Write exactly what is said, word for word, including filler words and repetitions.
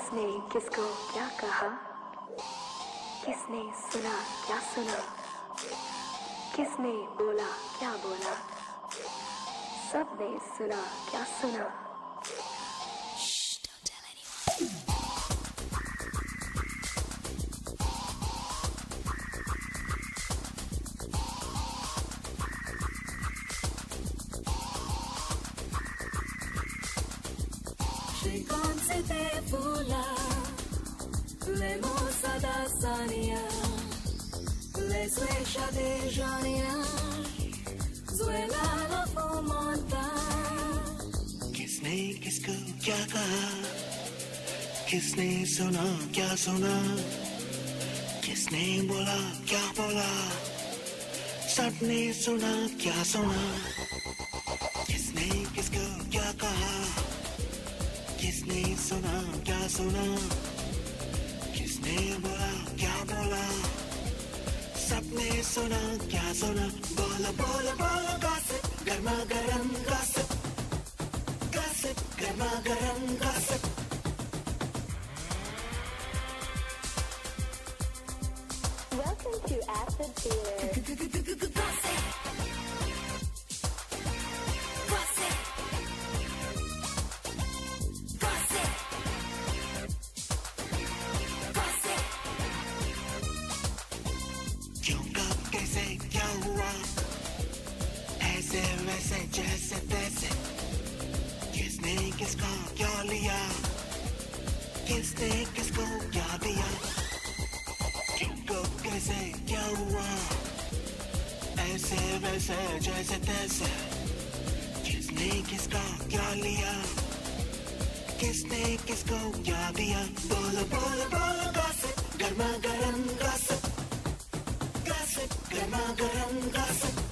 किसने किसको क्या कहा, किसने सुना क्या सुना, किसने बोला क्या बोला, सबने सुना क्या सुना। Kont se te fula, le mossa da sania, le suesha de jania, zuela la fomonta. किसने किसको क्या कहा, किसने सुना क्या सुना, किसने बोला क्या बोला, सबने सुना क्या सुना। किसने किसको क्या कहा, किसने सुना क्या सुना, किसने बोला क्या बोला, सबने सुना क्या सुना। बोलो बोलो बोलो गॉसिप, गर्मा गर्म गॉसिप, गॉसिप गर्मा गर्म gossip. Welcome to Acid Theater. क्यों कब कैसे क्या हुआ, ऐसे वैसे जैसे तैसे, किसने किसका क्या लिया, किसने किसको क्या दिया। क्यों कब कैसे क्या हुआ, ऐसे वैसे जैसे तैसे, किसने किसका क्या लिया, किसने किसको क्या दिया। बोलो बोलो बोलो गॉसिप, गर्मा गर्म गॉसिप, गॉसिप गर्मा गर्म गॉसिप।